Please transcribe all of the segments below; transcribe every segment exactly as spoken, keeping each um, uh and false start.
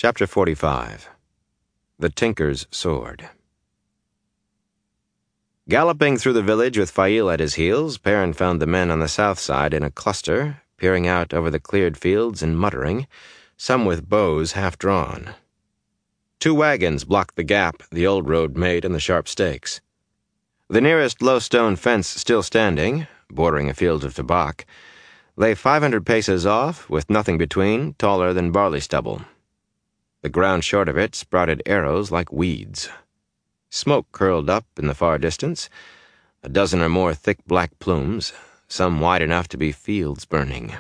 Chapter forty-five. The Tinker's Sword. Galloping through the village with Fail at his heels, Perrin found the men on the south side in a cluster, peering out over the cleared fields and muttering, some with bows half drawn. Two wagons blocked the gap the old road made in the sharp stakes. The nearest low stone fence still standing, bordering a field of tobacco, lay five hundred paces off, with nothing between, taller than barley stubble. The ground short of it sprouted arrows like weeds. Smoke curled up in the far distance, a dozen or more thick black plumes, some wide enough to be fields burning.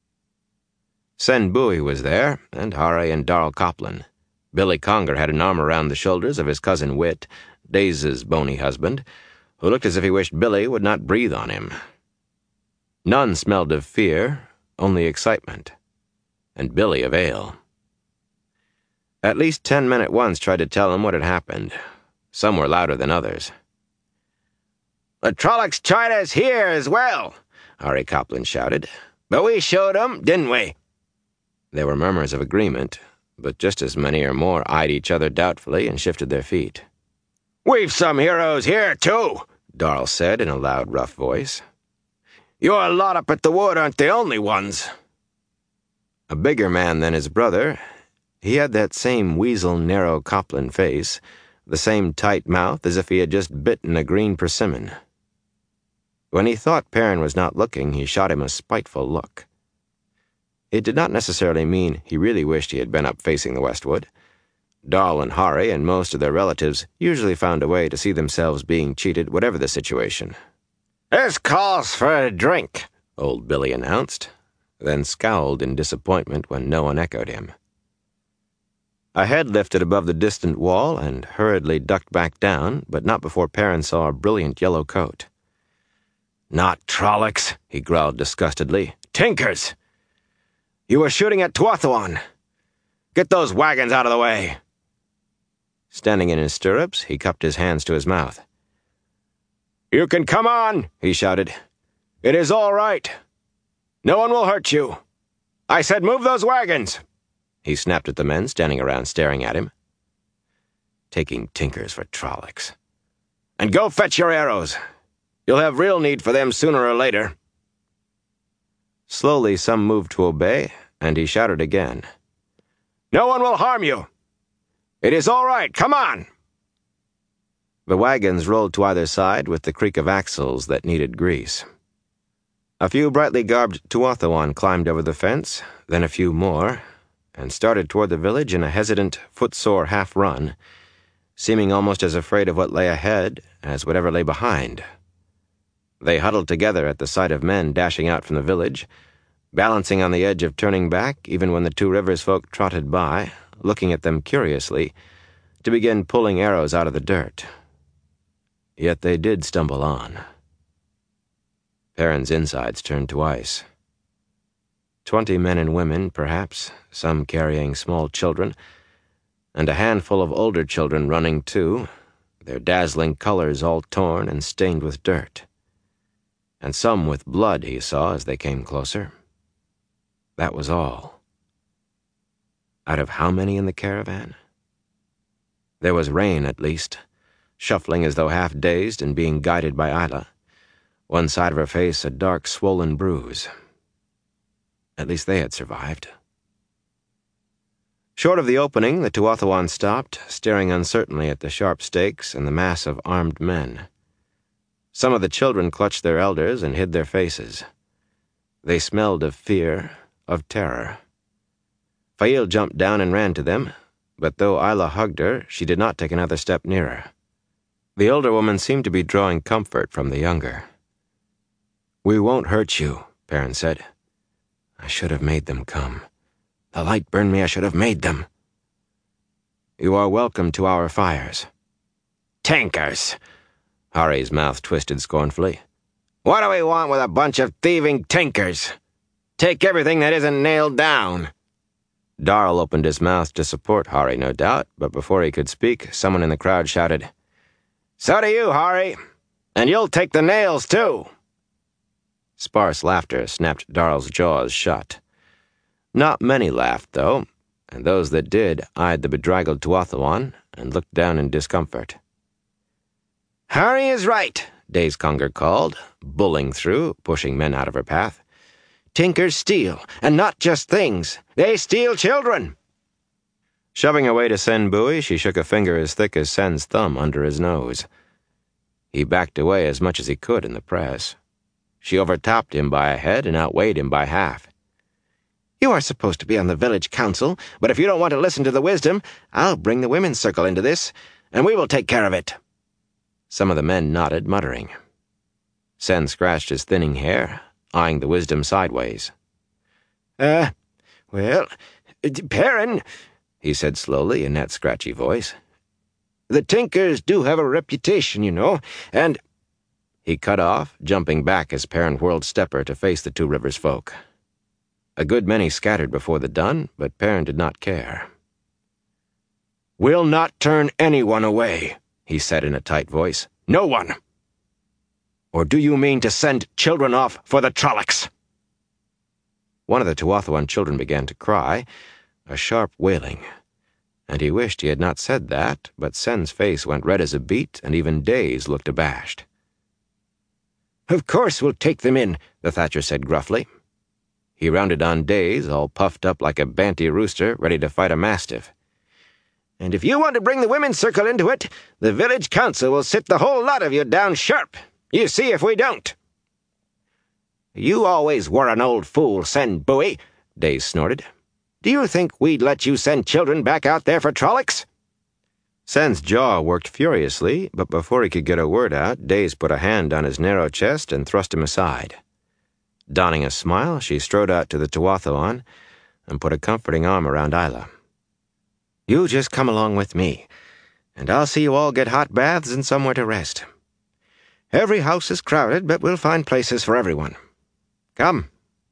Sen Bowie was there, and Hari and Darl Coplin. Billy Conger had an arm around the shoulders of his cousin Whit, Daze's bony husband, who looked as if he wished Billy would not breathe on him. None smelled of fear, only excitement, and Billy of ale. At least ten men at once tried to tell him what had happened. Some were louder than others. "The Trollocs tried us here as well," Hari Coplin shouted. "But we showed 'em, didn't we?" There were murmurs of agreement, but just as many or more eyed each other doubtfully and shifted their feet. "We've some heroes here, too," Darl said in a loud, rough voice. "Your lot up at the wood aren't the only ones." A bigger man than his brother, he had that same weasel, narrow Coplin face, the same tight mouth as if he had just bitten a green persimmon. When he thought Perrin was not looking, he shot him a spiteful look. It did not necessarily mean he really wished he had been up facing the westwood. Darl and Hari and most of their relatives usually found a way to see themselves being cheated, whatever the situation. "This calls for a drink," old Billy announced, then scowled in disappointment when no one echoed him. A head lifted above the distant wall and hurriedly ducked back down, but not before Perrin saw a brilliant yellow coat. "Not Trollocs," he growled disgustedly. "Tinkers! You were shooting at Tuatha'an. Get those wagons out of the way." Standing in his stirrups, he cupped his hands to his mouth. "You can come on," he shouted. "It is all right. No one will hurt you. I said move those wagons." He snapped at the men standing around staring at him. Taking Tinkers for Trollocs. "And go fetch your arrows. You'll have real need for them sooner or later." Slowly some moved to obey, and he shouted again. "No one will harm you. It is all right. Come on." The wagons rolled to either side with the creak of axles that needed grease. A few brightly garbed Tuatha'an climbed over the fence, then a few more, and started toward the village in a hesitant, footsore half-run, seeming almost as afraid of what lay ahead as whatever lay behind. They huddled together at the sight of men dashing out from the village, balancing on the edge of turning back even when the Two Rivers folk trotted by, looking at them curiously, to begin pulling arrows out of the dirt. Yet they did stumble on. Perrin's insides turned to ice. Twenty men and women, perhaps, some carrying small children, and a handful of older children running too, their dazzling colors all torn and stained with dirt. And some with blood, he saw as they came closer. That was all. Out of how many in the caravan? There was Rain, at least, shuffling as though half-dazed and being guided by Isla, one side of her face a dark, swollen bruise. At least they had survived. Short of the opening, the Tuatha'an stopped, staring uncertainly at the sharp stakes and the mass of armed men. Some of the children clutched their elders and hid their faces. They smelled of fear, of terror. Fail jumped down and ran to them, but though Isla hugged her, she did not take another step nearer. The older woman seemed to be drawing comfort from the younger. "We won't hurt you," Perrin said. "I should have made them come. The light burned me, I should have made them." "You are welcome to our fires." "Tinkers!" Hari's mouth twisted scornfully. "What do we want with a bunch of thieving tinkers? Take everything that isn't nailed down." Darl opened his mouth to support Hari, no doubt, but before he could speak, someone in the crowd shouted, "So do you, Hari. And you'll take the nails, too." Sparse laughter snapped Darl's jaws shut. Not many laughed, though. and those that did eyed the bedraggled Tuatha'an and looked down in discomfort. "Harry is right," Days Conger called, bulling through, pushing men out of her path. "Tinkers steal, and not just things. They steal children." Shoving away to Sen Bui, she shook a finger as thick as Sen's thumb under his nose. He backed away as much as he could in the press. She overtopped him by a head and outweighed him by half. "You are supposed to be on the village council, but if you don't want to listen to the wisdom, I'll bring the women's circle into this, and we will take care of it." Some of the men nodded, muttering. Sen scratched his thinning hair, eyeing the wisdom sideways. Uh, well, Perrin, he said slowly in that scratchy voice. "The Tinkers do have a reputation, you know, and—" He cut off, jumping back as Perrin whirled stepper to face the Two Rivers folk. A good many scattered before the dun, but Perrin did not care. "We'll not turn anyone away," he said in a tight voice. "No one. Or do you mean to send children off for the Trollocs?" One of the Tuatha'an children began to cry, a sharp wailing, and he wished he had not said that, but Sen's face went red as a beet, and even Days looked abashed. "Of course we'll take them in," the Thatcher said gruffly. He rounded on Days, all puffed up like a banty rooster, ready to fight a mastiff. "And if you want to bring the women's circle into it, the village council will sit the whole lot of you down sharp. You see if we don't." "You always were an old fool, Sen Bui," Days snorted. "Do you think we'd let you send children back out there for Trollocs?" Sen's jaw worked furiously, but before he could get a word out, Days put a hand on his narrow chest and thrust him aside. Donning a smile, she strode out to the Tuatha'an and put a comforting arm around Isla. "You just come along with me, and I'll see you all get hot baths and somewhere to rest. Every house is crowded, but we'll find places for everyone. Come."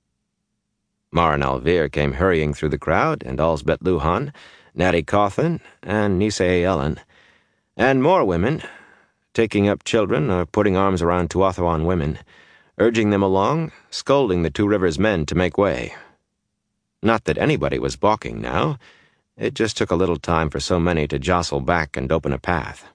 Marin Alvear came hurrying through the crowd, and Alsbet Luhan, Natty Cawthon, and Nisei Ellen, and more women, taking up children or putting arms around Tuatha'an women, urging them along, scolding the Two Rivers men to make way. Not that anybody was balking now. It just took a little time for so many to jostle back and open a path.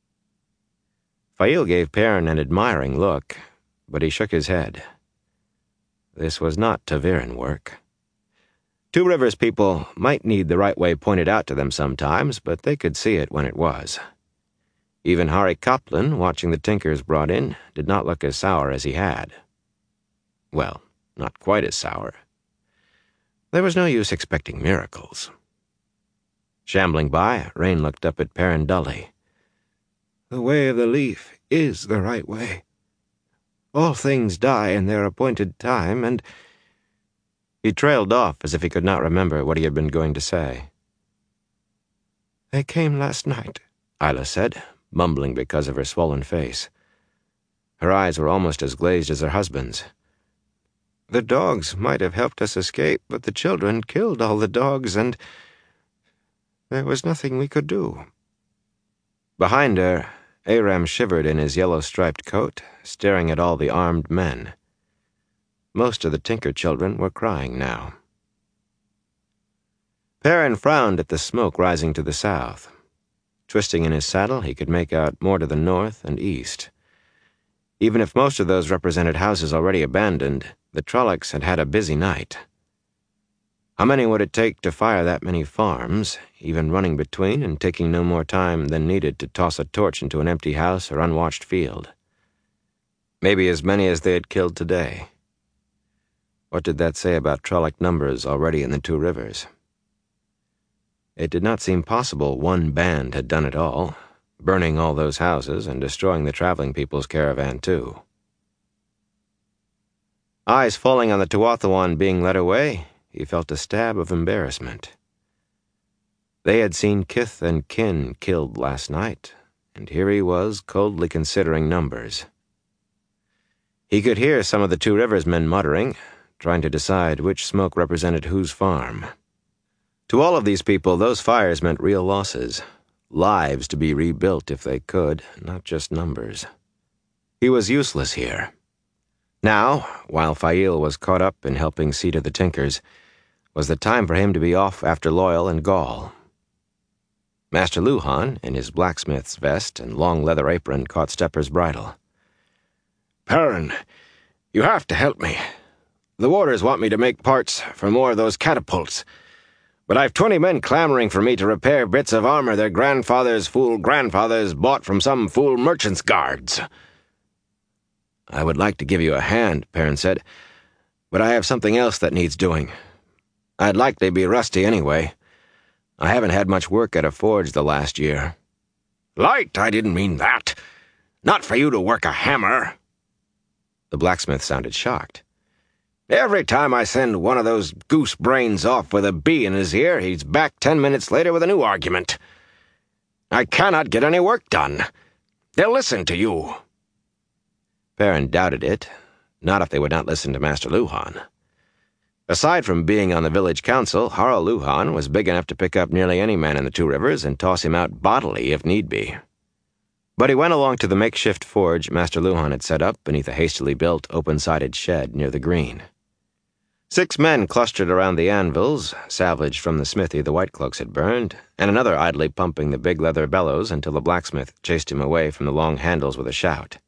Fail gave Perrin an admiring look, but he shook his head. This was not ta'veren work. Two Rivers people might need the right way pointed out to them sometimes, but they could see it when it was. Even Harry Copland, watching the Tinkers brought in, did not look as sour as he had. Well, not quite as sour. There was no use expecting miracles. Shambling by, Rain looked up at Perrin dully. "The way of the leaf is the right way. All things die in their appointed time, and—" He trailed off as if he could not remember what he had been going to say. "They came last night," Isla said, mumbling because of her swollen face. Her eyes were almost as glazed as her husband's. "The dogs might have helped us escape, but the children killed all the dogs, and there was nothing we could do." Behind her, Aram shivered in his yellow-striped coat, staring at all the armed men. Most of the Tinker children were crying now. Perrin frowned at the smoke rising to the south. Twisting in his saddle, he could make out more to the north and east. Even if most of those represented houses already abandoned, the Trollocs had had a busy night. How many would it take to fire that many farms, even running between and taking no more time than needed to toss a torch into an empty house or unwatched field? Maybe as many as they had killed today. What did that say about Trolloc numbers already in the Two Rivers? It did not seem possible one band had done it all, burning all those houses and destroying the traveling people's caravan too. Eyes falling on the Tuatha'an being led away, he felt a stab of embarrassment. They had seen kith and kin killed last night, and here he was coldly considering numbers. He could hear some of the Two Rivers men muttering, trying to decide which smoke represented whose farm. To all of these people, those fires meant real losses, lives to be rebuilt if they could, not just numbers. He was useless here. Now, while Fail was caught up in helping see to the Tinkers, was the time for him to be off after Loyal and Gaul. Master Luhan, in his blacksmith's vest and long leather apron, caught Stepper's bridle. "Perrin, you have to help me. The warders want me to make parts for more of those catapults, but I've twenty men clamoring for me to repair bits of armor their grandfathers' fool grandfathers bought from some fool merchant's guards." "I would like to give you a hand," Perrin said, "but I have something else that needs doing. I'd likely be rusty anyway. I haven't had much work at a forge the last year." "Light, I didn't mean that. Not for you to work a hammer." The blacksmith sounded shocked. "Every time I send one of those goose brains off with a bee in his ear, he's back ten minutes later with a new argument. I cannot get any work done. They'll listen to you." Perrin doubted it, not if they would not listen to Master Luhan. Aside from being on the village council, Harl Luhan was big enough to pick up nearly any man in the Two Rivers and toss him out bodily if need be. But he went along to the makeshift forge Master Luhan had set up beneath a hastily built, open-sided shed near the green. Six men clustered around the anvils, salvaged from the smithy the Whitecloaks had burned, and another idly pumping the big leather bellows until the blacksmith chased him away from the long handles with a shout.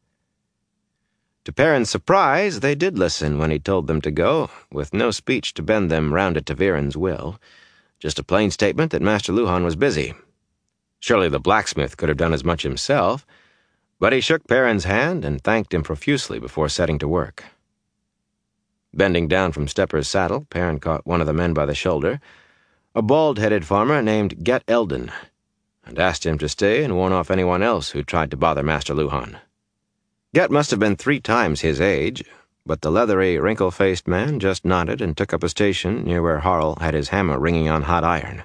To Perrin's surprise, they did listen when he told them to go, with no speech to bend them round to Ta'Viren's will, just a plain statement that Master Luhan was busy. Surely the blacksmith could have done as much himself, but he shook Perrin's hand and thanked him profusely before setting to work. Bending down from Stepper's saddle, Perrin caught one of the men by the shoulder, a bald-headed farmer named Get Eldon, and asked him to stay and warn off anyone else who tried to bother Master Luhan. Get must have been three times his age, but the leathery, wrinkle-faced man just nodded and took up a station near where Harl had his hammer ringing on hot iron.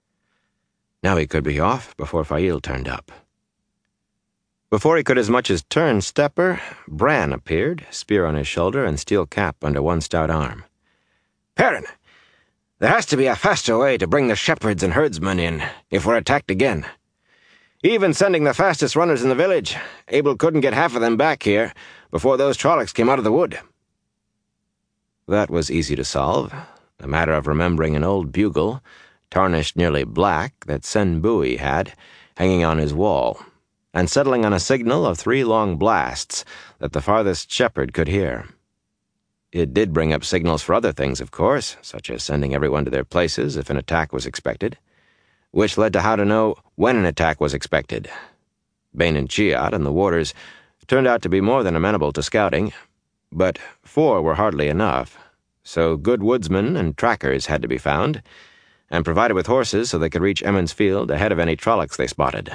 Now he could be off before Fail turned up. Before he could as much as turn Stepper, Bran appeared, spear on his shoulder and steel cap under one stout arm. "Perrin, there has to be a faster way to bring the shepherds and herdsmen in if we're attacked again. Even sending the fastest runners in the village, Abel couldn't get half of them back here before those Trollocs came out of the wood." That was easy to solve, a matter of remembering an old bugle, tarnished nearly black, that Sen Bui had, hanging on his wall, and settling on a signal of three long blasts that the farthest shepherd could hear. It did bring up signals for other things, of course, such as sending everyone to their places if an attack was expected, which led to how to know when an attack was expected. Bane and Chiat and the warders turned out to be more than amenable to scouting, but four were hardly enough, so good woodsmen and trackers had to be found, and provided with horses so they could reach Emond's Field ahead of any Trollocs they spotted.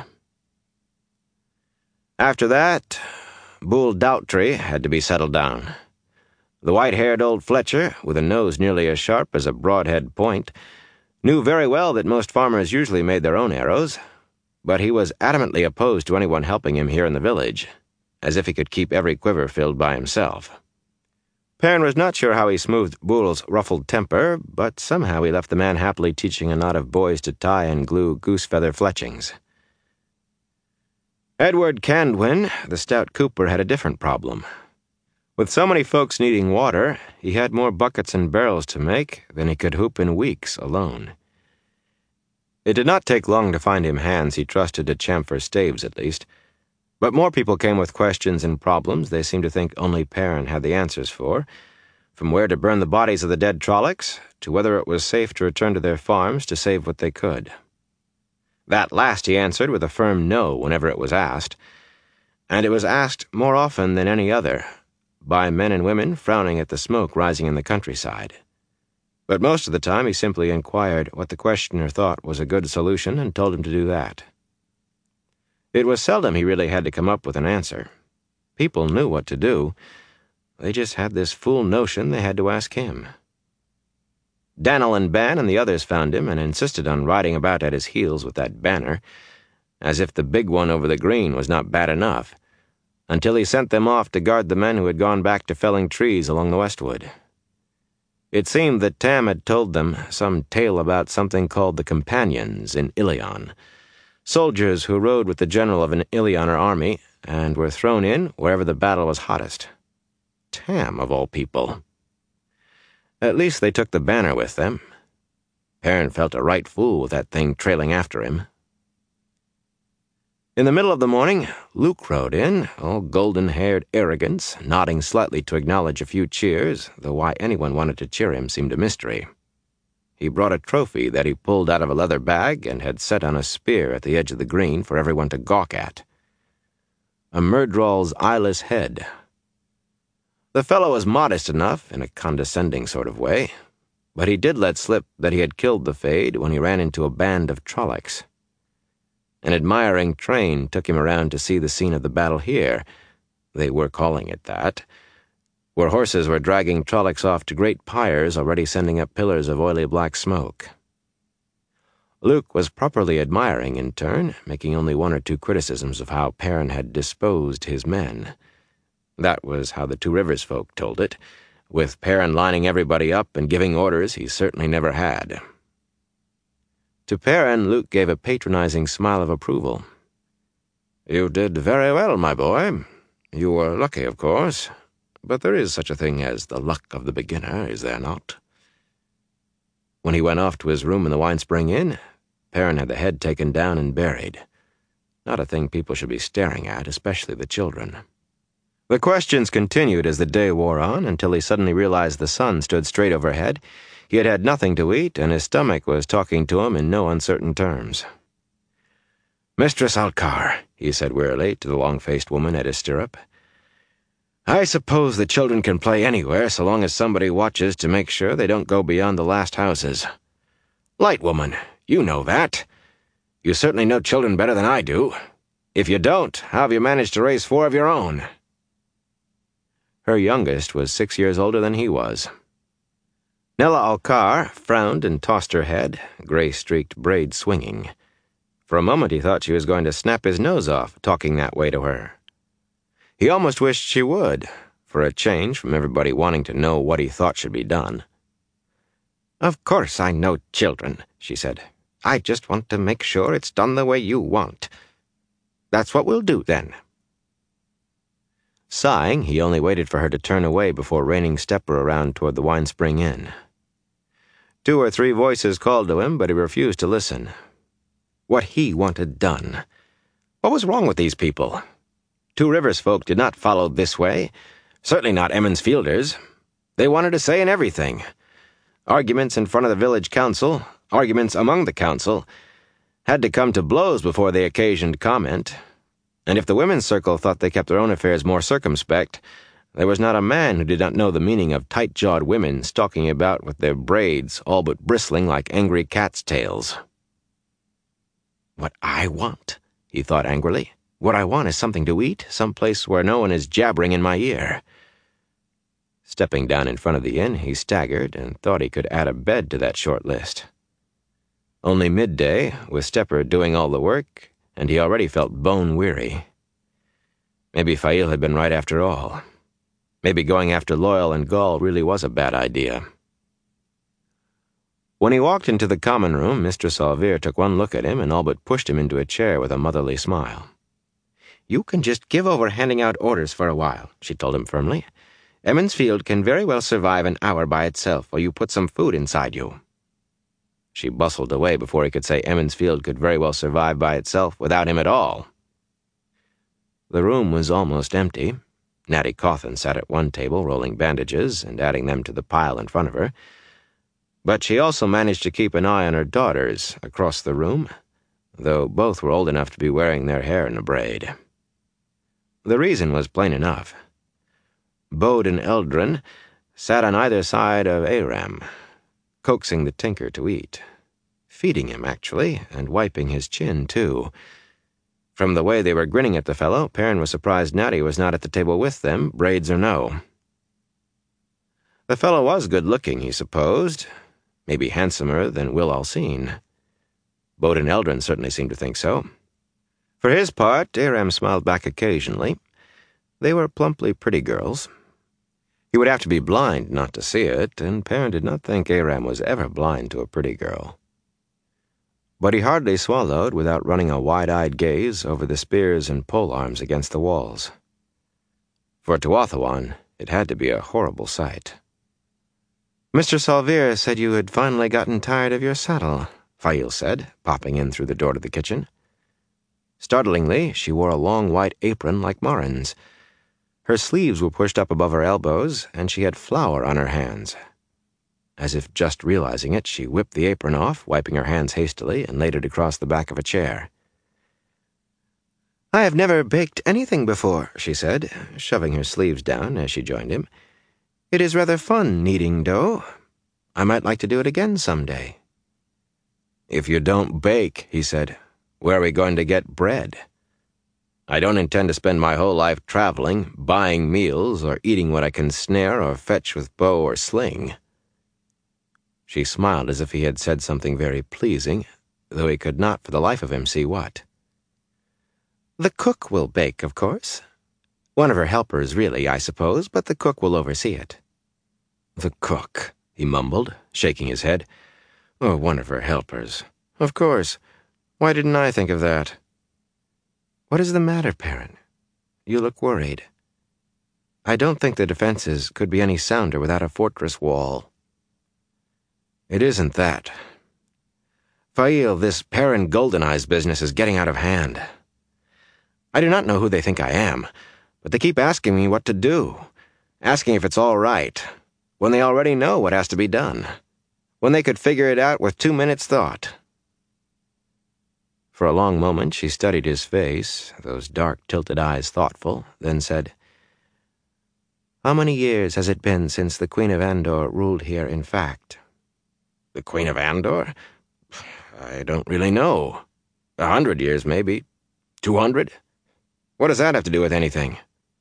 After that, Bull Doubtry had to be settled down. The white-haired old Fletcher, with a nose nearly as sharp as a broadhead point, knew very well that most farmers usually made their own arrows, but he was adamantly opposed to anyone helping him here in the village, as if he could keep every quiver filled by himself. Perrin was not sure how he smoothed Bull's ruffled temper, but somehow he left the man happily teaching a knot of boys to tie and glue goose-feather fletchings. Edward Candwin, the stout cooper, had a different problem. With so many folks needing water, he had more buckets and barrels to make than he could hoop in weeks alone. It did not take long to find him hands he trusted to chamfer staves, at least, but more people came with questions and problems they seemed to think only Perrin had the answers for, from where to burn the bodies of the dead Trollocs to whether it was safe to return to their farms to save what they could. That last he answered with a firm no whenever it was asked, and it was asked more often than any other, by men and women frowning at the smoke rising in the countryside. But most of the time he simply inquired what the questioner thought was a good solution and told him to do that. It was seldom he really had to come up with an answer. People knew what to do. They just had this fool notion they had to ask him. Dannel and Ban and the others found him and insisted on riding about at his heels with that banner, as if the big one over the green was not bad enough, until he sent them off to guard the men who had gone back to felling trees along the westwood. It seemed that Tam had told them some tale about something called the Companions in Ilion, soldiers who rode with the general of an Ilioner army and were thrown in wherever the battle was hottest. Tam, of all people. At least they took the banner with them, Perrin felt a right fool with that thing trailing after him. In the middle of the morning, Luke rode in, all golden-haired arrogance, nodding slightly to acknowledge a few cheers, though why anyone wanted to cheer him seemed a mystery. He brought a trophy that he pulled out of a leather bag and had set on a spear at the edge of the green for everyone to gawk at. A Myrddraal's eyeless head. The fellow was modest enough, in a condescending sort of way, but he did let slip that he had killed the Fade when he ran into a band of Trollocs. An admiring train took him around to see the scene of the battle here, they were calling it that, where horses were dragging Trollocs off to great pyres already sending up pillars of oily black smoke. Luke was properly admiring in turn, making only one or two criticisms of how Perrin had disposed his men. That was how the Two Rivers folk told it, with Perrin lining everybody up and giving orders he certainly never had. To Perrin, Luke gave a patronizing smile of approval. "You did very well, my boy. You were lucky, of course, but there is such a thing as the luck of the beginner, is there not?" When he went off to his room in the Winespring Inn, Perrin had the head taken down and buried. Not a thing people should be staring at, especially the children. The questions continued as the day wore on, until he suddenly realized the sun stood straight overhead. He had had nothing to eat, and his stomach was talking to him in no uncertain terms. "Mistress Alcar," he said wearily to the long-faced woman at his stirrup, "I suppose the children can play anywhere so long as somebody watches to make sure they don't go beyond the last houses. Light woman, you know that. You certainly know children better than I do. If you don't, how have you managed to raise four of your own?" Her youngest was six years older than he was. Nella Alcar frowned and tossed her head, gray-streaked braid swinging. For a moment he thought she was going to snap his nose off, talking that way to her. He almost wished she would, for a change from everybody wanting to know what he thought should be done. "Of course I know children," she said. "I just want to make sure it's done the way you want. That's what we'll do, then." Sighing, he only waited for her to turn away before reining Stepper around toward the Winespring Inn. Two or three voices called to him, but he refused to listen. What he wanted done. What was wrong with these people? Two Rivers folk did not follow this way, certainly not Emond's Fielders. They wanted a say in everything. Arguments in front of the village council, arguments among the council, had to come to blows before they occasioned comment. And if the women's circle thought they kept their own affairs more circumspect, there was not a man who did not know the meaning of tight-jawed women stalking about with their braids all but bristling like angry cats' tails. "What I want," he thought angrily, "what I want is something to eat, some place where no one is jabbering in my ear." Stepping down in front of the inn, he staggered and thought he could add a bed to that short list. Only midday, with Stepper doing all the work, and he already felt bone-weary. Maybe Fail had been right after all. Maybe going after Loyal and Gall really was a bad idea. When he walked into the common room, Mistress Alvere took one look at him and all but pushed him into a chair with a motherly smile. "You can just give over handing out orders for a while," she told him firmly. "Emond's Field can very well survive an hour by itself while you put some food inside you." She bustled away before he could say Emond's Field could very well survive by itself without him at all. The room was almost empty. Natty Cawthon sat at one table rolling bandages and adding them to the pile in front of her. But she also managed to keep an eye on her daughters across the room, though both were old enough to be wearing their hair in a braid. The reason was plain enough. Bode and Eldrin sat on either side of Aram, coaxing the tinker to eat. Feeding him, actually, and wiping his chin, too. From the way they were grinning at the fellow, Perrin was surprised Natty was not at the table with them, braids or no. The fellow was good-looking, he supposed, maybe handsomer than Will Alcine. Bode and Eldrin certainly seemed to think so. For his part, Aram smiled back occasionally. They were plumply pretty girls. He would have to be blind not to see it, and Perrin did not think Aram was ever blind to a pretty girl. But he hardly swallowed without running a wide-eyed gaze over the spears and polearms against the walls. For Tuatha'an, it had to be a horrible sight. Mister Salvir said you had finally gotten tired of your saddle, Fail said, popping in through the door to the kitchen. Startlingly, she wore a long white apron like Morin's. Her sleeves were pushed up above her elbows, and she had flour on her hands. As if just realizing it, she whipped the apron off, wiping her hands hastily, and laid it across the back of a chair. "I have never baked anything before," she said, shoving her sleeves down as she joined him. "It is rather fun kneading dough. I might like to do it again someday." "If you don't bake," he said, "where are we going to get bread? I don't intend to spend my whole life traveling, buying meals, or eating what I can snare or fetch with bow or sling." She smiled as if he had said something very pleasing, though he could not for the life of him see what. "The cook will bake, of course. One of her helpers, really, I suppose, but the cook will oversee it." "The cook," he mumbled, shaking his head. "Oh, one of her helpers. Of course. Why didn't I think of that?" "What is the matter, Perrin? You look worried. I don't think the defenses could be any sounder without a fortress wall." "It isn't that. Fail, this Perrin Goldeneyes business is getting out of hand. I do not know who they think I am, but they keep asking me what to do, asking if it's all right, when they already know what has to be done, when they could figure it out with two minutes' thought." For a long moment she studied his face, those dark tilted eyes thoughtful, then said, "How many years has it been since the Queen of Andor ruled here in fact?" "The Queen of Andor? I don't really know. A hundred years, maybe. Two hundred? What does that have to do with anything?"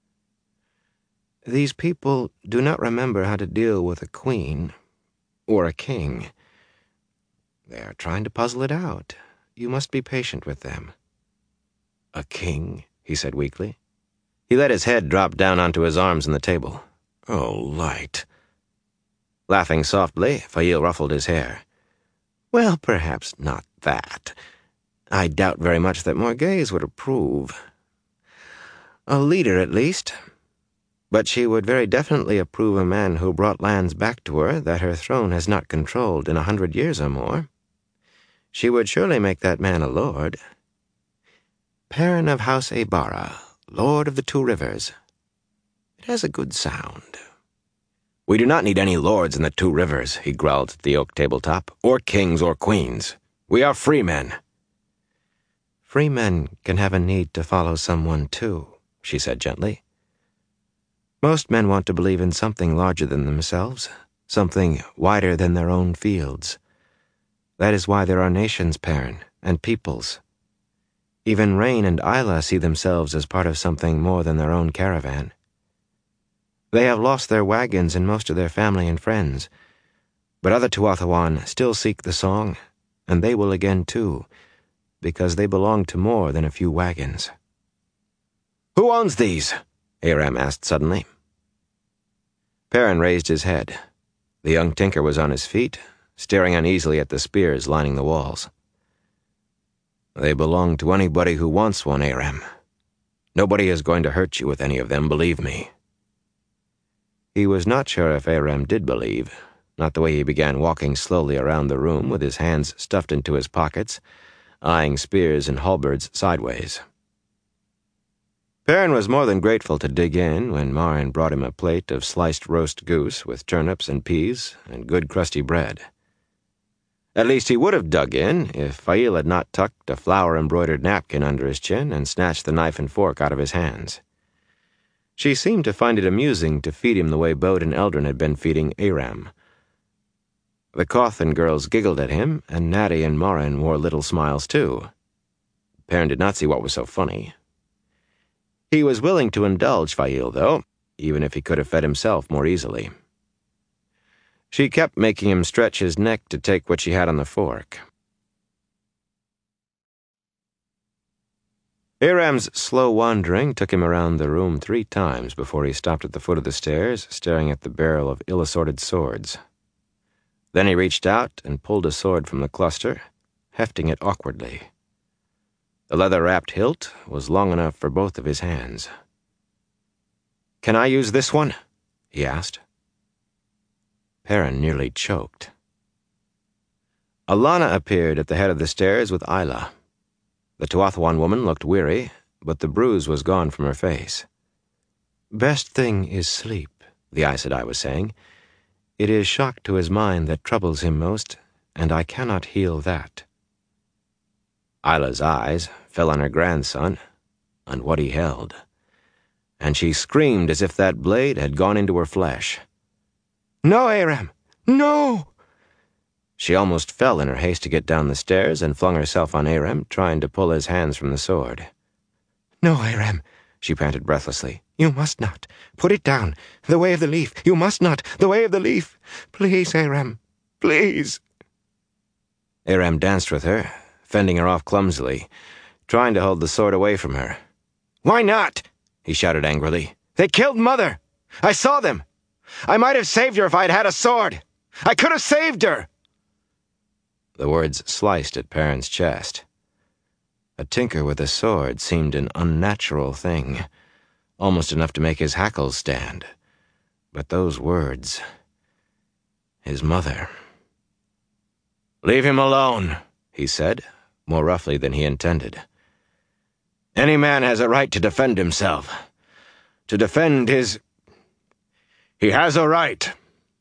"These people do not remember how to deal with a queen, or a king. They are trying to puzzle it out. You must be patient with them." "A king?" he said weakly. He let his head drop down onto his arms on the table. "Oh, light." Laughing softly, Fail ruffled his hair. "Well, perhaps not that. I doubt very much that Morghese would approve. A leader, at least. But she would very definitely approve a man who brought lands back to her that her throne has not controlled in a hundred years or more. She would surely make that man a lord. Perrin of House Aybara, Lord of the Two Rivers. It has a good sound." "We do not need any lords in the Two Rivers," he growled at the oak tabletop, "or kings or queens. We are free men." "Free men can have a need to follow someone, too," she said gently. "Most men want to believe in something larger than themselves, something wider than their own fields. That is why there are nations, Perrin, and peoples. Even Rain and Isla see themselves as part of something more than their own caravan. They have lost their wagons and most of their family and friends, but other Tuathawan still seek the song, and they will again too, because they belong to more than a few wagons." "Who owns these?" Aram asked suddenly. Perrin raised his head. The young tinker was on his feet, staring uneasily at the spears lining the walls. "They belong to anybody who wants one, Aram. Nobody is going to hurt you with any of them, believe me." He was not sure if Aram did believe, not the way he began walking slowly around the room with his hands stuffed into his pockets, eyeing spears and halberds sideways. Perrin was more than grateful to dig in when Marin brought him a plate of sliced roast goose with turnips and peas and good crusty bread. At least he would have dug in if Fail had not tucked a flower-embroidered napkin under his chin and snatched the knife and fork out of his hands. She seemed to find it amusing to feed him the way Bode and Eldrin had been feeding Aram. The Cawthon girls giggled at him, and Natty and Marin wore little smiles too. Perrin did not see what was so funny. He was willing to indulge Fail, though, even if he could have fed himself more easily. She kept making him stretch his neck to take what she had on the fork. Aram's slow wandering took him around the room three times before he stopped at the foot of the stairs, staring at the barrel of ill-assorted swords. Then he reached out and pulled a sword from the cluster, hefting it awkwardly. The leather-wrapped hilt was long enough for both of his hands. "Can I use this one?" he asked. Perrin nearly choked. Alana appeared at the head of the stairs with Isla. The Tuatha'an woman looked weary, but the bruise was gone from her face. "Best thing is sleep," the Aes Sedai was saying. "It is shock to his mind that troubles him most, and I cannot heal that." Isla's eyes fell on her grandson, on what he held, and she screamed as if that blade had gone into her flesh. "No, Aram! No!" She almost fell in her haste to get down the stairs and flung herself on Aram, trying to pull his hands from the sword. "No, Aram," she panted breathlessly. "You must not. Put it down. The way of the leaf. You must not. The way of the leaf. Please, Aram. Please." Aram danced with her, fending her off clumsily, trying to hold the sword away from her. "Why not?" he shouted angrily. "They killed Mother. I saw them. I might have saved her if I had had a sword. I could have saved her." The words sliced at Perrin's chest. A tinker with a sword seemed an unnatural thing, almost enough to make his hackles stand. But those words... his mother... "Leave him alone," he said, more roughly than he intended. "Any man has a right to defend himself. To defend his... he has a right."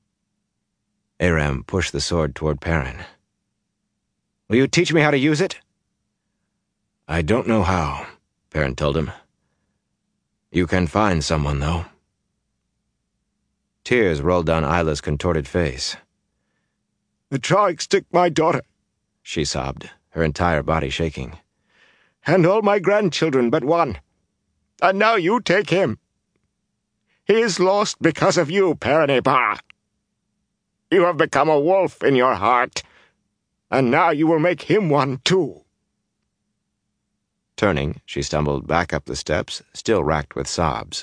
Aram pushed the sword toward Perrin. "Will you teach me how to use it?" "I don't know how," Perrin told him. "You can find someone, though." Tears rolled down Isla's contorted face. "The Trollocs took my daughter," she sobbed, her entire body shaking. "And all my grandchildren but one. And now you take him. He is lost because of you, Perrin-Ebar. You have become a wolf in your heart, and now you will make him one, too." Turning, she stumbled back up the steps, still racked with sobs.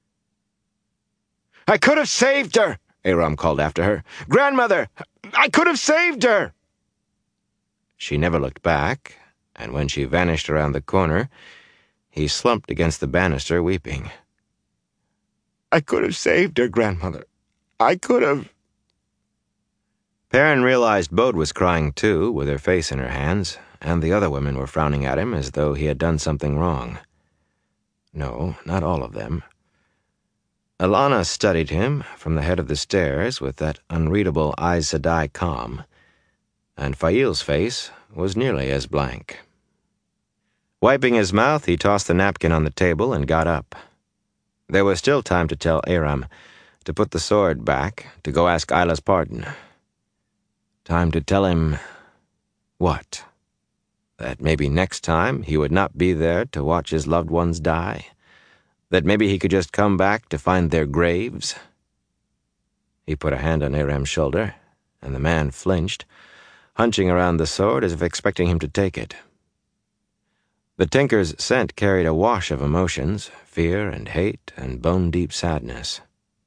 "I could have saved her," Aram called after her. "Grandmother, I could have saved her." She never looked back, and when she vanished around the corner, he slumped against the banister, weeping. "I could have saved her, Grandmother. I could have..." Perrin realized Bode was crying too, with her face in her hands, and the other women were frowning at him as though he had done something wrong. No, not all of them. Alana studied him from the head of the stairs with that unreadable Aes Sedai calm, and Fail's face was nearly as blank. Wiping his mouth, he tossed the napkin on the table and got up. There was still time to tell Aram to put the sword back, to go ask Isla's pardon. Time to tell him... what? That maybe next time he would not be there to watch his loved ones die? That maybe he could just come back to find their graves? He put a hand on Aram's shoulder, and the man flinched, hunching around the sword as if expecting him to take it. The tinker's scent carried a wash of emotions, fear and hate and bone-deep sadness.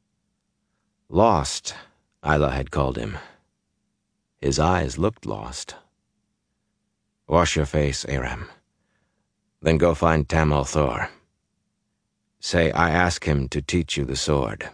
Lost, Isla had called him. His eyes looked lost. "Wash your face, Aram. Then go find Tam al'Thor. Say I ask him to teach you the sword."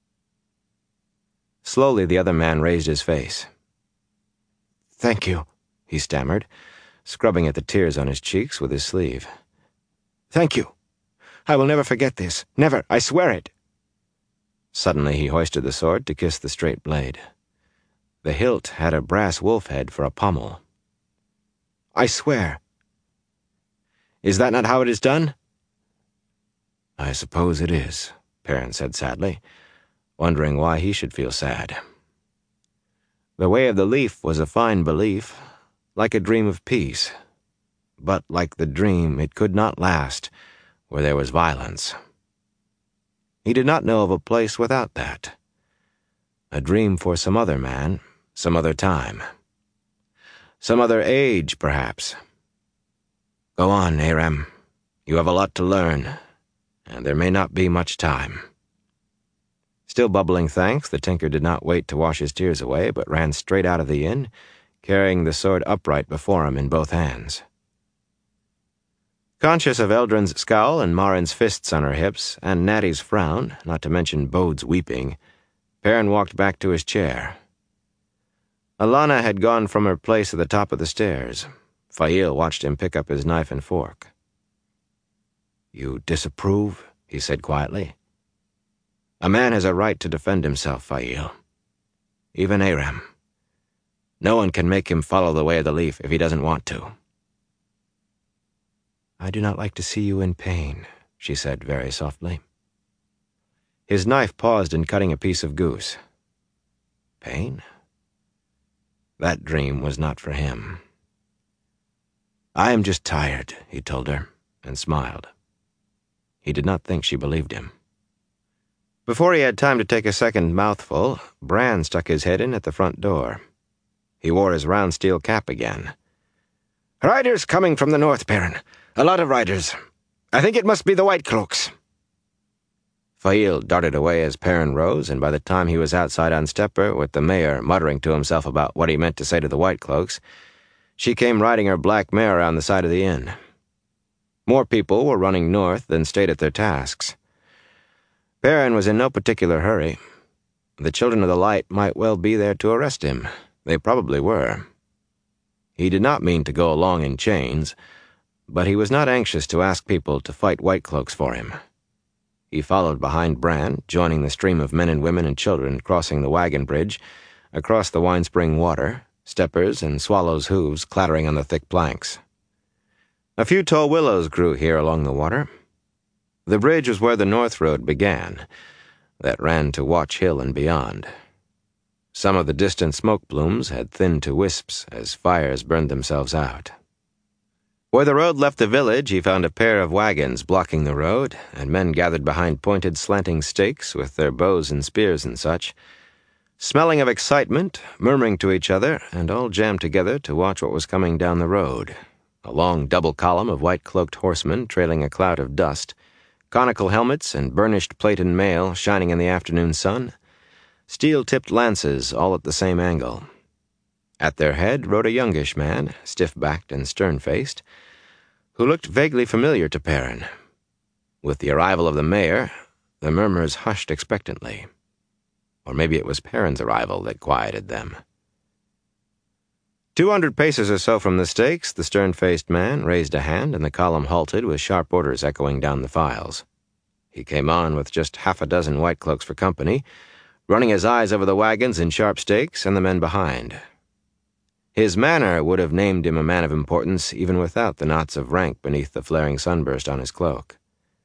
Slowly the other man raised his face. "Thank you," he stammered, scrubbing at the tears on his cheeks with his sleeve. "Thank you. I will never forget this. Never. I swear it." Suddenly he hoisted the sword to kiss the straight blade. The hilt had a brass wolf head for a pommel. "I swear." "Is that not how it is done?" "I suppose it is," Perrin said sadly, wondering why he should feel sad. The way of the leaf was a fine belief, like a dream of peace. But like the dream, it could not last where there was violence. He did not know of a place without that. A dream for some other man, some other time. Some other age, perhaps. Go on, Aram. You have a lot to learn, and there may not be much time. Still bubbling thanks, the tinker did not wait to wash his tears away, but ran straight out of the inn, carrying the sword upright before him in both hands. Conscious of Eldrin's scowl and Marin's fists on her hips, and Natty's frown, not to mention Bode's weeping, Perrin walked back to his chair. Alana had gone from her place at the top of the stairs. Fail watched him pick up his knife and fork. "You disapprove?" he said quietly. "A man has a right to defend himself, Fail. Even Aram. No one can make him follow the way of the leaf if he doesn't want to." "I do not like to see you in pain," she said very softly. His knife paused in cutting a piece of goose. Pain? That dream was not for him. "I am just tired," he told her, and smiled. He did not think she believed him. Before he had time to take a second mouthful, Bran stuck his head in at the front door. He wore his round steel cap again. "Riders coming from the north, Perrin. A lot of riders. I think it must be the White Cloaks." Fail darted away as Perrin rose, and by the time he was outside on Stepper, with the mayor muttering to himself about what he meant to say to the White Cloaks, she came riding her black mare around the side of the inn. More people were running north than stayed at their tasks. Perrin was in no particular hurry. The Children of the Light might well be there to arrest him. They probably were. He did not mean to go along in chains, but he was not anxious to ask people to fight White Cloaks for him. He followed behind Bran, joining the stream of men and women and children crossing the wagon bridge, across the wine-spring water, steppers and swallows' hooves clattering on the thick planks. A few tall willows grew here along the water. The bridge was where the North Road began, that ran to Watch Hill and beyond. Some of the distant smoke plumes had thinned to wisps as fires burned themselves out. Where the road left the village, he found a pair of wagons blocking the road, and men gathered behind pointed, slanting stakes with their bows and spears and such, smelling of excitement, murmuring to each other, and all jammed together to watch what was coming down the road. A long double column of white-cloaked horsemen trailing a cloud of dust, conical helmets and burnished plate and mail shining in the afternoon sun, steel-tipped lances all at the same angle. At their head rode a youngish man, stiff-backed and stern-faced, who looked vaguely familiar to Perrin. With the arrival of the mayor, the murmurs hushed expectantly. Or maybe it was Perrin's arrival that quieted them. Two hundred paces or so from the stakes, the stern-faced man raised a hand and the column halted with sharp orders echoing down the files. He came on with just half a dozen White Cloaks for company, running his eyes over the wagons and sharp stakes and the men behind. His manner would have named him a man of importance even without the knots of rank beneath the flaring sunburst on his cloak.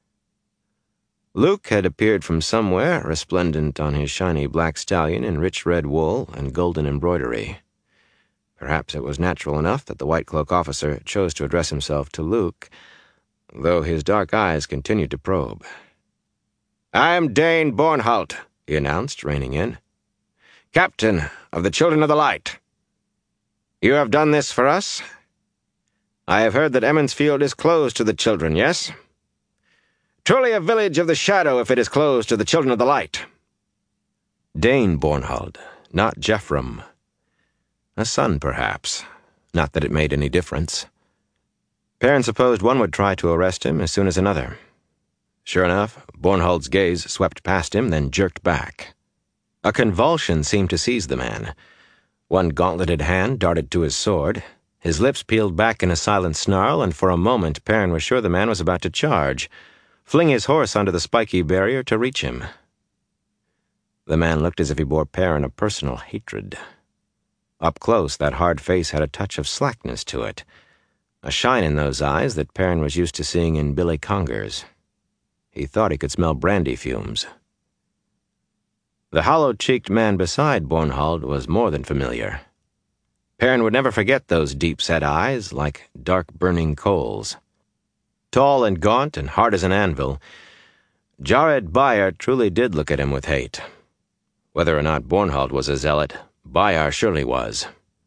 Luke had appeared from somewhere, resplendent on his shiny black stallion in rich red wool and golden embroidery. Perhaps it was natural enough that the White Cloak officer chose to address himself to Luke, though his dark eyes continued to probe. "I am Dane Bornholt," he announced, reining in. "Captain of the Children of the Light. You have done this for us? I have heard that Emmonsfield is closed to the children, yes? Truly a village of the shadow if it is closed to the Children of the Light." Dane Bornhold, not Jephram. A son, perhaps. Not that it made any difference. Perrin supposed one would try to arrest him as soon as another. Sure enough, Bornhold's gaze swept past him, then jerked back. A convulsion seemed to seize the man. One gauntleted hand darted to his sword. His lips peeled back in a silent snarl, and for a moment Perrin was sure the man was about to charge, fling his horse onto the spiky barrier to reach him. The man looked as if he bore Perrin a personal hatred. Up close, that hard face had a touch of slackness to it, a shine in those eyes that Perrin was used to seeing in Billy Conger's. He thought he could smell brandy fumes. The hollow-cheeked man beside Bornhold was more than familiar. Perrin would never forget those deep-set eyes, like dark burning coals. Tall and gaunt and hard as an anvil, Jared Byar truly did look at him with hate. Whether or not Bornhold was a zealot, Byar surely was.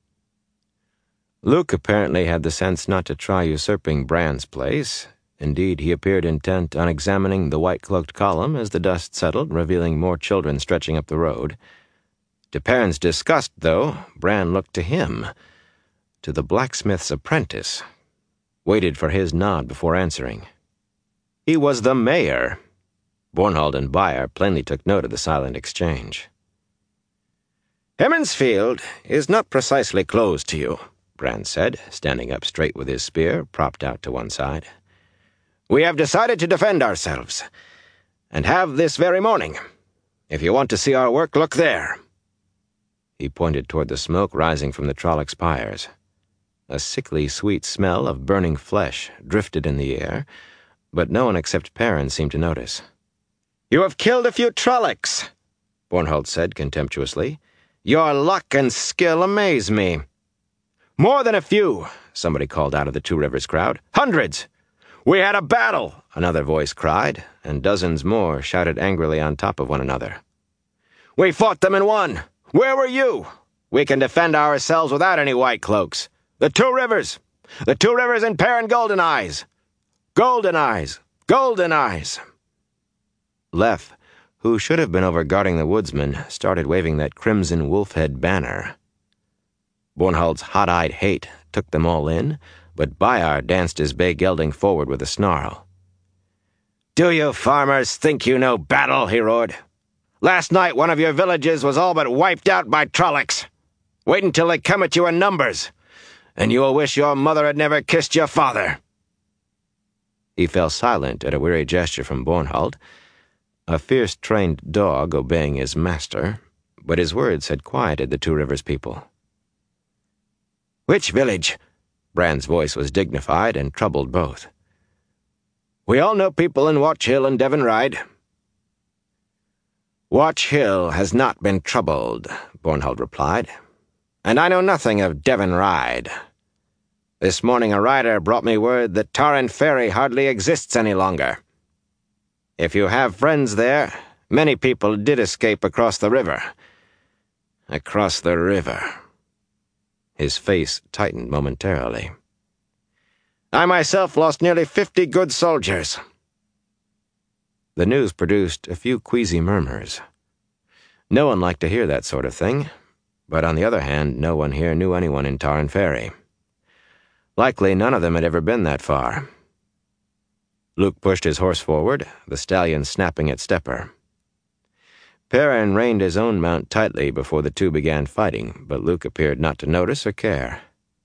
Luke apparently had the sense not to try usurping Bran's place. Indeed, he appeared intent on examining the white-cloaked column as the dust settled, revealing more children stretching up the road. To Perrin's disgust, though, Bran looked to him, to the blacksmith's apprentice, waited for his nod before answering. He was the mayor. Bornhold and Byar plainly took note of the silent exchange. Emmons Field is not precisely closed to you, Brand said, standing up straight with his spear propped out to one side. We have decided to defend ourselves, and have this very morning. If you want to see our work, look there. He pointed toward the smoke rising from the Trollocs' pyres. A sickly sweet smell of burning flesh drifted in the air, but no one except Perrin seemed to notice. You have killed a few Trollocs, Bornhold said contemptuously. Your luck and skill amaze me. More than a few, somebody called out of the Two Rivers crowd. Hundreds! We had a battle, another voice cried, and dozens more shouted angrily on top of one another. We fought them and won. Where were you? We can defend ourselves without any white cloaks. The Two Rivers! The Two Rivers and Perrin Golden Eyes! Golden Eyes! Golden Eyes! Leff, who should have been over guarding the woodsman, started waving that crimson wolf-head banner. Bornhold's hot-eyed hate took them all in, but Bayard danced his bay gelding forward with a snarl. Do you farmers think you know battle? He roared. Last night one of your villages was all but wiped out by Trollocs. Wait until they come at you in numbers, and you will wish your mother had never kissed your father. He fell silent at a weary gesture from Bornhold, a fierce-trained dog obeying his master, but his words had quieted the Two Rivers people. Which village? Brand's voice was dignified and troubled both. We all know people in Watch Hill and Devon Ride. Watch Hill has not been troubled, Bornhold replied, and I know nothing of Devon Ride. This morning a rider brought me word that Tarren Ferry hardly exists any longer. If you have friends there, many people did escape across the river. Across the river. His face tightened momentarily. I myself lost nearly fifty good soldiers. The news produced a few queasy murmurs. No one liked to hear that sort of thing, but on the other hand, no one here knew anyone in Tarren Ferry. Likely none of them had ever been that far. Luke pushed his horse forward, the stallion snapping at stepper. Perrin reined his own mount tightly before the two began fighting, but Luke appeared not to notice or care.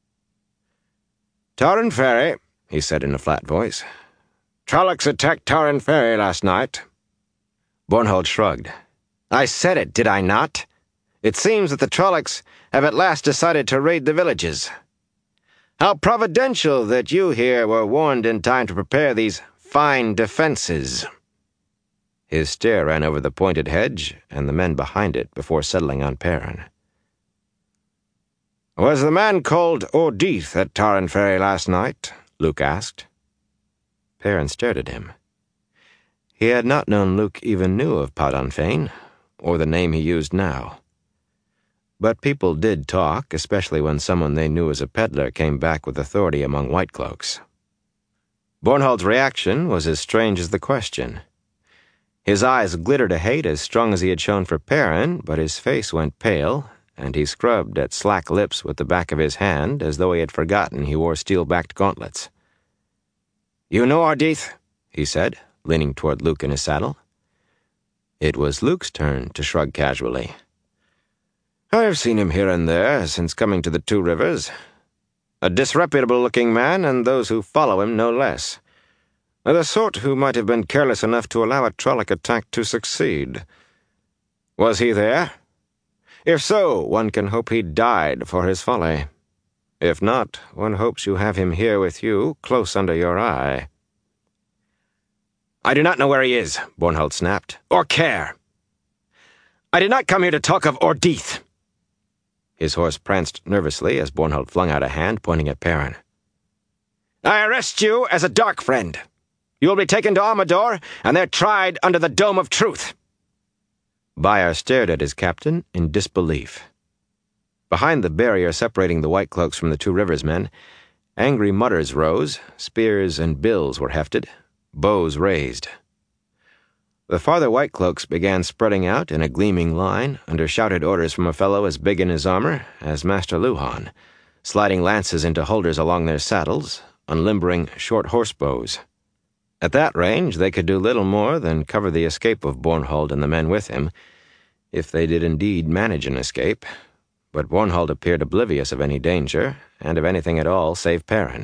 Tarren Ferry, he said in a flat voice. Trollocs attacked Tarren Ferry last night. Bornhold shrugged. I said it, did I not? It seems that the Trollocs have at last decided to raid the villages. How providential that you here were warned in time to prepare these fine defenses. His stare ran over the pointed hedge and the men behind it before settling on Perrin. Was the man called Ordith at Tarren Ferry last night? Luke asked. Perrin stared at him. He had not known Luke even knew of Padanfain, or the name he used now. But people did talk, especially when someone they knew as a peddler came back with authority among white cloaks. Bornhold's reaction was as strange as the question. His eyes glittered a hate as strong as he had shown for Perrin, but his face went pale, and he scrubbed at slack lips with the back of his hand as though he had forgotten he wore steel-backed gauntlets. You know Ordith? He said, leaning toward Luke in his saddle. It was Luke's turn to shrug casually. I have seen him here and there since coming to the Two Rivers. A disreputable-looking man, and those who follow him no less. The sort who might have been careless enough to allow a Trolloc attack to succeed. Was he there? If so, one can hope he died for his folly. If not, one hopes you have him here with you, close under your eye. I do not know where he is, Bornhold snapped, or care. I did not come here to talk of Ordith. His horse pranced nervously as Bornhold flung out a hand, pointing at Perrin. I arrest you as a dark friend. You will be taken to Amador, and there tried under the Dome of Truth. Bayard stared at his captain in disbelief. Behind the barrier separating the White Cloaks from the Two Rivers men, angry mutters rose, spears and bills were hefted, bows raised. The farther White Cloaks began spreading out in a gleaming line under shouted orders from a fellow as big in his armor as Master Luhan, sliding lances into holders along their saddles, unlimbering short horse bows. At that range, they could do little more than cover the escape of Bornhold and the men with him, if they did indeed manage an escape, but Bornhold appeared oblivious of any danger, and of anything at all save Perrin.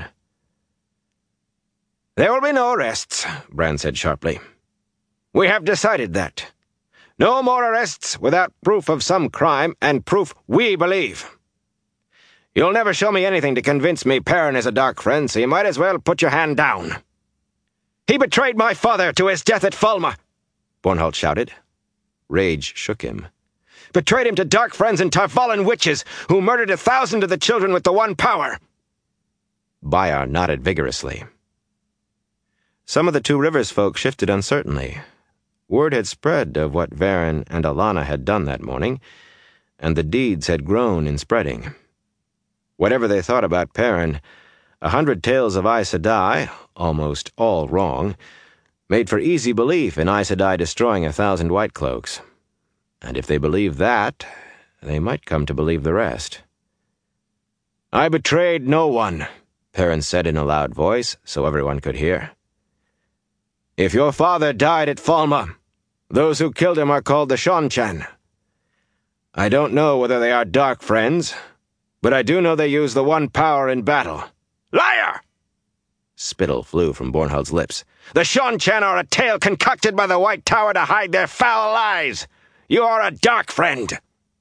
"There will be no arrests," Bran said sharply. "We have decided that. No more arrests without proof of some crime, and proof we believe. You'll never show me anything to convince me Perrin is a dark friend, so you might as well put your hand down. He betrayed my father to his death at Falma," Bornhold shouted. Rage shook him. "Betrayed him to dark friends and Tarvalin witches, who murdered a thousand of the children with the One Power." Bayar nodded vigorously. Some of the Two Rivers folk shifted uncertainly. Word had spread of what Verin and Alana had done that morning, and the deeds had grown in spreading. Whatever they thought about Perrin, a hundred tales of Aes Sedai, almost all wrong, made for easy belief in Aes Sedai destroying a thousand White Cloaks. And if they believed that, they might come to believe the rest. "I betrayed no one," Perrin said in a loud voice so everyone could hear. "If your father died at Falma, those who killed him are called the Seanchan. I don't know whether they are dark friends, but I do know they use the One Power in battle." "Liar!" Spittle flew from Bornhold's lips. "The Seanchan are a tale concocted by the White Tower to hide their foul lies. You are a dark friend."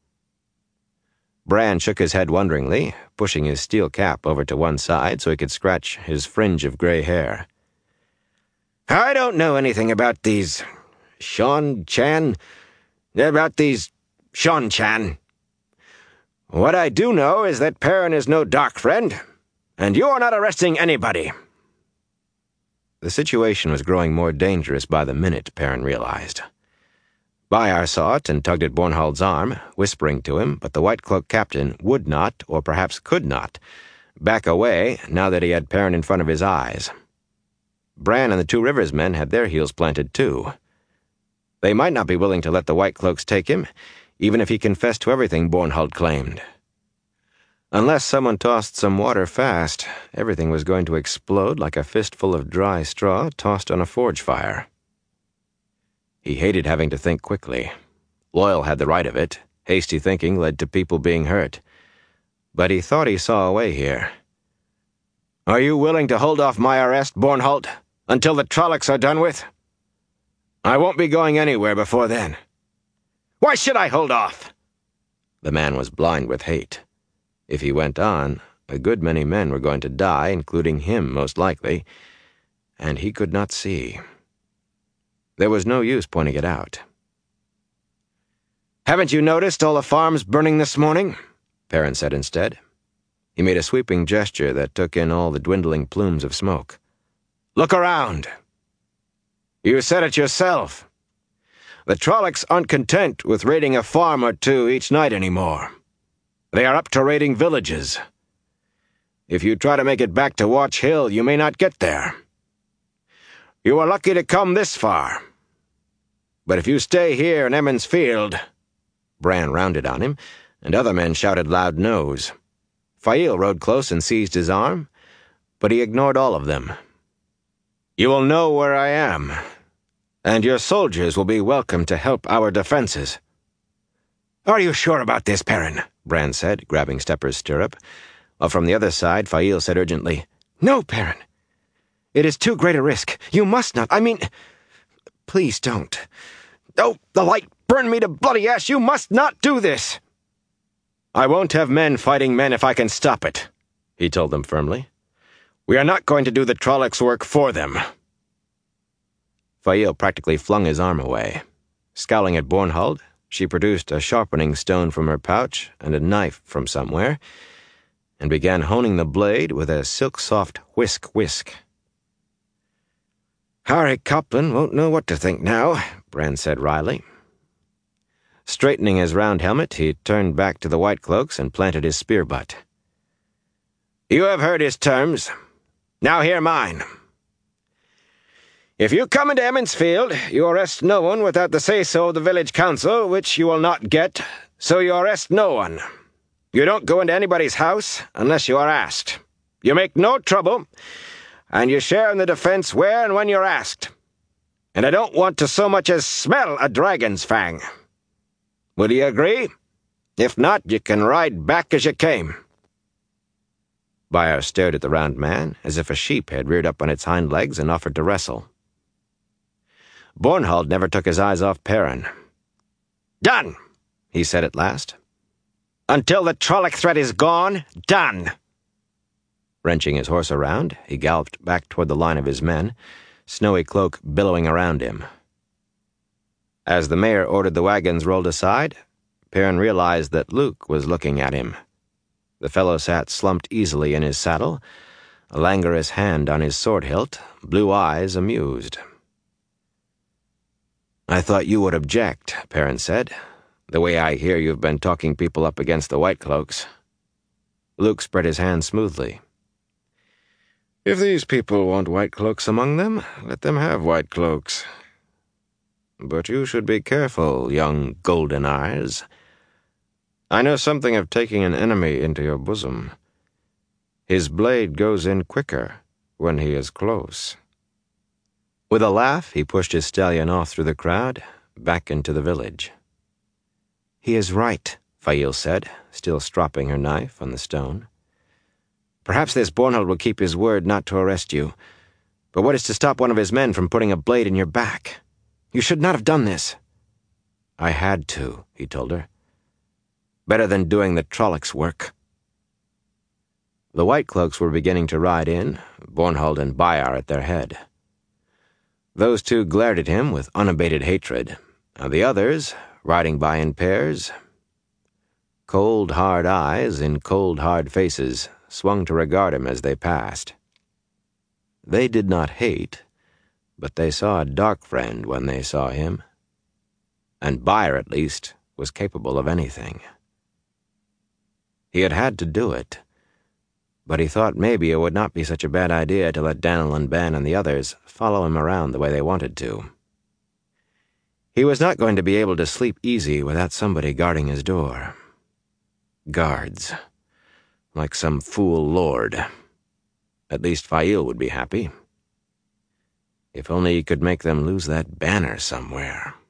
Bran shook his head wonderingly, pushing his steel cap over to one side so he could scratch his fringe of gray hair. "I don't know anything about these Seanchan, about these Seanchan. What I do know is that Perrin is no dark friend, and you are not arresting anybody." The situation was growing more dangerous by the minute, Perrin realized. Bayar saw it and tugged at Bornhold's arm, whispering to him, but the White Cloak captain would not, or perhaps could not, back away now that he had Perrin in front of his eyes. Bran and the Two Rivers men had their heels planted too. They might not be willing to let the White Cloaks take him, even if he confessed to everything Bornhold claimed. Unless someone tossed some water fast, everything was going to explode like a fistful of dry straw tossed on a forge fire. He hated having to think quickly. Loial had the right of it. Hasty thinking led to people being hurt. But he thought he saw a way here. "Are you willing to hold off my arrest, Bornhold, until the Trollocs are done with? I won't be going anywhere before then." "Why should I hold off?" The man was blind with hate. If he went on, a good many men were going to die, including him most likely, and he could not see. There was no use pointing it out. "Haven't you noticed all the farms burning this morning?" Perrin said instead. He made a sweeping gesture that took in all the dwindling plumes of smoke. "Look around. You said it yourself. The Trollocs aren't content with raiding a farm or two each night anymore. They are up to raiding villages. If you try to make it back to Watch Hill, you may not get there. You are lucky to come this far. But if you stay here in Emond's Field—" Bran rounded on him, and other men shouted loud no's. Faile rode close and seized his arm, but he ignored all of them. "You will know where I am, and your soldiers will be welcome to help our defenses." "Are you sure about this, Perrin?" Bran said, grabbing Stepper's stirrup, while from the other side Faile said urgently, "No, Perrin. It is too great a risk. You must not. I mean, please don't. Oh, the light burn me to bloody ash. You must not do this." "I won't have men fighting men if I can stop it," he told them firmly. "We are not going to do the Trollocs' work for them." Faile practically flung his arm away. Scowling at Bornhold, she produced a sharpening stone from her pouch and a knife from somewhere, and began honing the blade with a silk-soft whisk-whisk. "Harry Copland won't know what to think now," Bran said wryly. Straightening his round helmet, he turned back to the White Cloaks and planted his spear butt. "You have heard his terms. Now hear mine. If you come into Emond's Field, you arrest no one without the say-so of the village council, which you will not get, so you arrest no one. You don't go into anybody's house unless you are asked. You make no trouble, and you share in the defense where and when you're asked. And I don't want to so much as smell a dragon's fang. Will you agree? If not, you can ride back as you came." Byar stared at the round man as if a sheep had reared up on its hind legs and offered to wrestle. Bornhold never took his eyes off Perrin. "Done," he said at last. "Until the Trolloc threat is gone, done." Wrenching his horse around, he galloped back toward the line of his men, Snowy Cloak billowing around him. As the mayor ordered the wagons rolled aside, Perrin realized that Luke was looking at him. The fellow sat slumped easily in his saddle, a languorous hand on his sword hilt, blue eyes amused. "I thought you would object," Perrin said. "The way I hear you've been talking people up against the White Cloaks." Luke spread his hand smoothly. "If these people want White Cloaks among them, let them have White Cloaks. But you should be careful, young Golden Eyes. I know something of taking an enemy into your bosom. His blade goes in quicker when he is close." With a laugh, he pushed his stallion off through the crowd, back into the village. "He is right," Faile said, still stropping her knife on the stone. "Perhaps this Bornhold will keep his word not to arrest you. But what is to stop one of his men from putting a blade in your back? You should not have done this." "I had to," he told her. "Better than doing the Trollocs' work." The White Cloaks were beginning to ride in, Bornhold and Byar at their head. Those two glared at him with unabated hatred, and the others, riding by in pairs, cold, hard eyes in cold, hard faces, swung to regard him as they passed. They did not hate, but they saw a dark friend when they saw him. And Byar, at least, was capable of anything. He had had to do it, but he thought maybe it would not be such a bad idea to let Dan'l and Ben and the others follow him around the way they wanted to. He was not going to be able to sleep easy without somebody guarding his door. Guards. Like some fool lord. At least Faile would be happy. If only he could make them lose that banner somewhere.